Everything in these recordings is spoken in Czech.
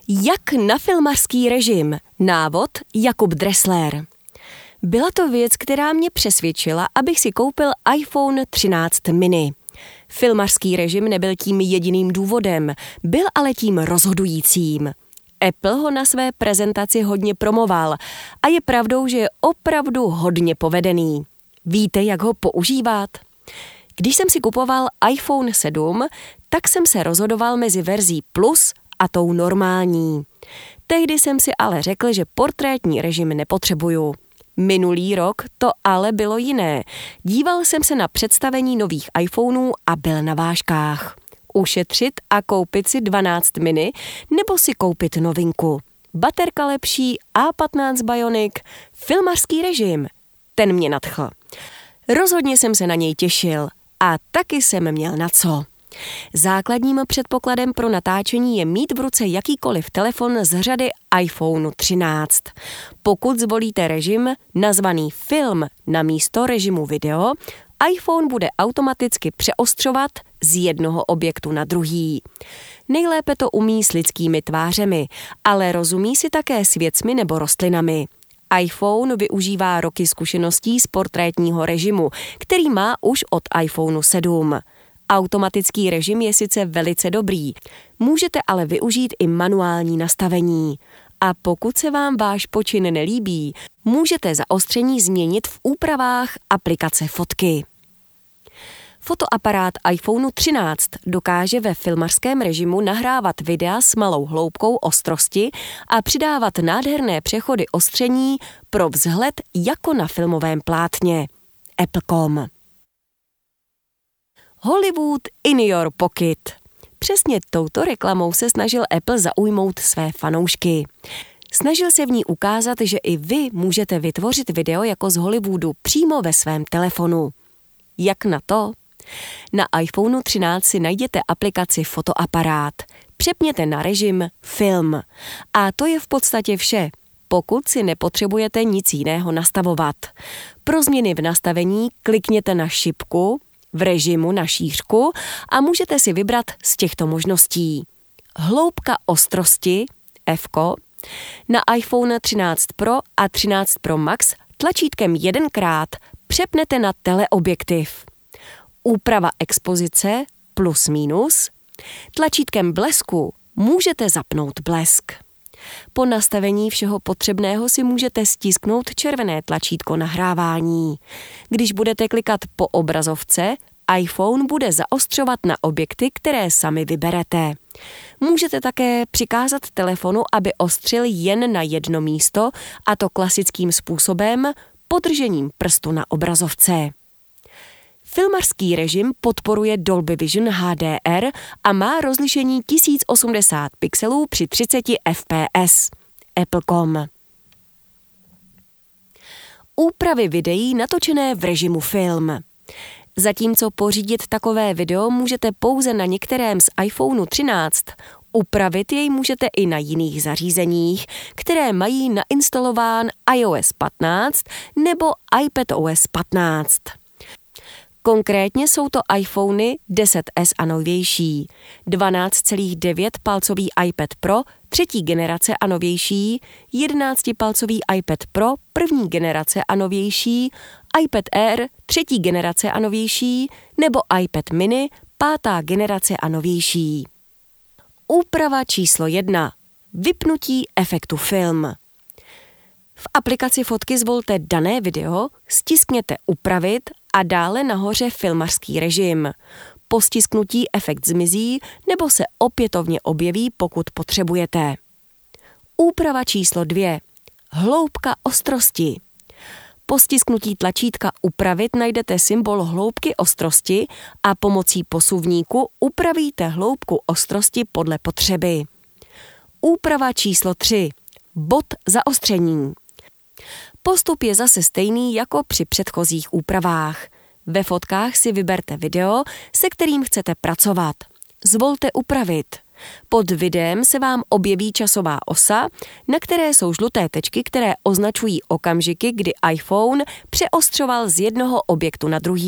Jak na filmařský režim? Návod Jakub Dressler. Byla to věc, která mě přesvědčila, abych si koupil iPhone 13 mini. Filmařský režim nebyl tím jediným důvodem, byl ale tím rozhodujícím. Apple ho na své prezentaci hodně promoval a je pravdou, že je opravdu hodně povedený. Víte, jak ho používat? Když jsem si kupoval iPhone 7, tak jsem se rozhodoval mezi verzí Plus a tou normální. Tehdy jsem si ale řekl, že portrétní režim nepotřebuju. Minulý rok to ale bylo jiné. Díval jsem se na představení nových iPhoneů a byl na vážkách. Ušetřit a koupit si 12 mini nebo si koupit novinku. Baterka lepší, A15 Bionic, filmařský režim. Ten mě nadchl. Rozhodně jsem se na něj těšil a taky jsem měl na co. Základním předpokladem pro natáčení je mít v ruce jakýkoliv telefon z řady iPhone 13. Pokud zvolíte režim nazvaný film na místo režimu video, iPhone bude automaticky přeostřovat z jednoho objektu na druhý. Nejlépe to umí s lidskými tvářemi, ale rozumí si také s věcmi nebo rostlinami. iPhone využívá roky zkušeností z portrétního režimu, který má už od iPhone 7. Automatický režim je sice velice dobrý, můžete ale využít i manuální nastavení. A pokud se vám váš počin nelíbí, můžete zaostření změnit v úpravách aplikace fotky. Fotoaparát iPhone 13 dokáže ve filmařském režimu nahrávat videa s malou hloubkou ostrosti a přidávat nádherné přechody ostření pro vzhled jako na filmovém plátně. Apple.com. Hollywood in your pocket. Přesně touto reklamou se snažil Apple zaujmout své fanoušky. Snažil se v ní ukázat, že i vy můžete vytvořit video jako z Hollywoodu přímo ve svém telefonu. Jak na to? Na iPhone 13 si najděte aplikaci Fotoaparát. Přepněte na režim Film. A to je v podstatě vše, pokud si nepotřebujete nic jiného nastavovat. Pro změny v nastavení klikněte na šipku v režimu na šířku a můžete si vybrat z těchto možností. Hloubka ostrosti F-ko, na iPhone 13 Pro a 13 Pro Max tlačítkem jedenkrát přepnete na teleobjektiv. Úprava expozice plus minus, tlačítkem blesku můžete zapnout blesk. Po nastavení všeho potřebného si můžete stisknout červené tlačítko nahrávání. Když budete klikat po obrazovce, iPhone bude zaostřovat na objekty, které sami vyberete. Můžete také přikázat telefonu, aby ostřil jen na jedno místo, a to klasickým způsobem podržením prstu na obrazovce. Filmařský režim podporuje Dolby Vision HDR a má rozlišení 1080 pixelů při 30 fps. Apple.com. Úpravy videí natočené v režimu film. Zatímco pořídit takové video můžete pouze na některém z iPhone 13, upravit jej můžete i na jiných zařízeních, které mají nainstalován iOS 15 nebo iPadOS 15. Konkrétně jsou to iPhony 10s a novější, 12,9 palcový iPad Pro 3. generace a novější, 11 palcový iPad Pro 1. generace a novější, iPad Air 3. generace a novější nebo iPad mini 5. generace a novější. Úprava číslo 1. Vypnutí efektu film. V aplikaci fotky zvolte dané video, stiskněte upravit a dále nahoře filmařský režim. Po stisknutí efekt zmizí nebo se opětovně objeví, pokud potřebujete. Úprava číslo 2. Hloubka ostrosti. Po stisknutí tlačítka upravit najdete symbol hloubky ostrosti a pomocí posuvníku upravíte hloubku ostrosti podle potřeby. Úprava číslo 3. Bod zaostření. Postup je zase stejný jako při předchozích úpravách. Ve fotkách si vyberte video, se kterým chcete pracovat. Zvolte upravit. Pod videem se vám objeví časová osa, na které jsou žluté tečky, které označují okamžiky, kdy iPhone přeostřoval z jednoho objektu na druhý.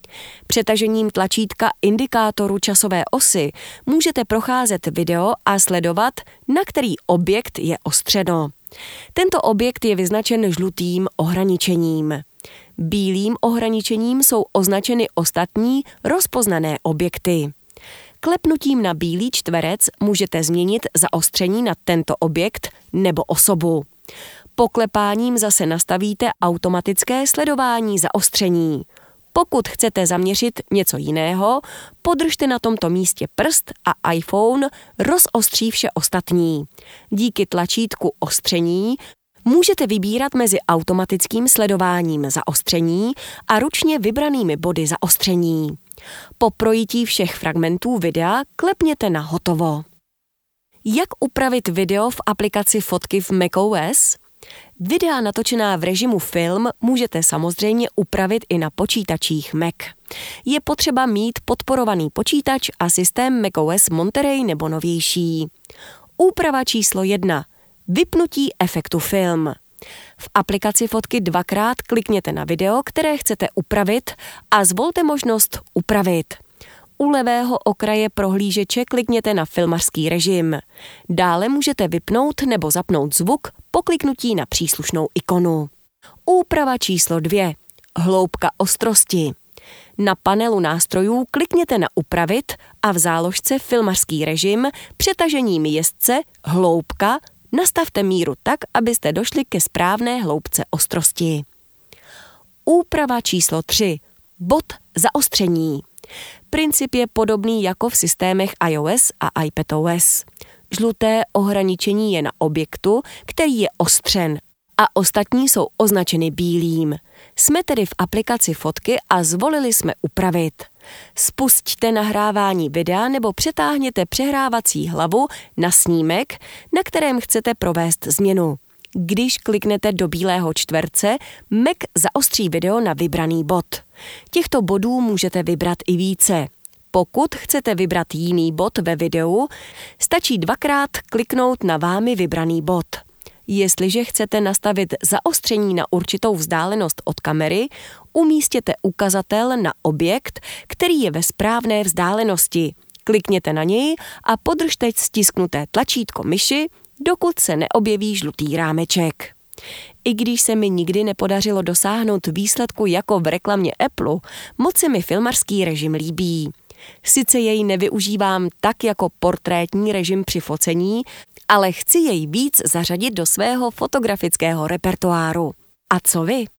Přetažením tlačítka indikátoru časové osy můžete procházet video a sledovat, na který objekt je ostřeno. Tento objekt je vyznačen žlutým ohraničením. Bílým ohraničením jsou označeny ostatní rozpoznané objekty. Klepnutím na bílý čtverec můžete změnit zaostření na tento objekt nebo osobu. Poklepáním zase nastavíte automatické sledování zaostření. Pokud chcete zaměřit něco jiného, podržte na tomto místě prst a iPhone rozostří vše ostatní. Díky tlačítku ostření můžete vybírat mezi automatickým sledováním zaostření a ručně vybranými body zaostření. Po projití všech fragmentů videa klepněte na hotovo. Jak upravit video v aplikaci Fotky v macOS? Videa natočená v režimu film můžete samozřejmě upravit i na počítačích Mac. Je potřeba mít podporovaný počítač a systém macOS Monterey nebo novější. Úprava číslo 1. Vypnutí efektu film. V aplikaci Fotky dvakrát klikněte na video, které chcete upravit a zvolte možnost Upravit. U levého okraje prohlížeče klikněte na filmařský režim. Dále můžete vypnout nebo zapnout zvuk po kliknutí na příslušnou ikonu. Úprava číslo 2. Hloubka ostrosti. Na panelu nástrojů klikněte na Upravit a v záložce Filmařský režim přetažením jezdce Hloubka nastavte míru tak, abyste došli ke správné hloubce ostrosti. Úprava číslo 3. Bod zaostření. Princip je podobný jako v systémech iOS a iPadOS. Žluté ohraničení je na objektu, který je ostřen, a ostatní jsou označeny bílým. Jsme tedy v aplikaci Fotky a zvolili jsme Upravit. Spusťte nahrávání videa nebo přetáhněte přehrávací hlavu na snímek, na kterém chcete provést změnu. Když kliknete do bílého čtverce, Mac zaostří video na vybraný bod. Těchto bodů můžete vybrat i více. Pokud chcete vybrat jiný bod ve videu, stačí dvakrát kliknout na vámi vybraný bod. Jestliže chcete nastavit zaostření na určitou vzdálenost od kamery, umístěte ukazatel na objekt, který je ve správné vzdálenosti. Klikněte na něj a podržte stisknuté tlačítko myši, dokud se neobjeví žlutý rámeček. I když se mi nikdy nepodařilo dosáhnout výsledku jako v reklamě Apple, moc se mi filmařský režim líbí. Sice jej nevyužívám tak jako portrétní režim při focení, ale chci jej víc zařadit do svého fotografického repertoáru. A co vy?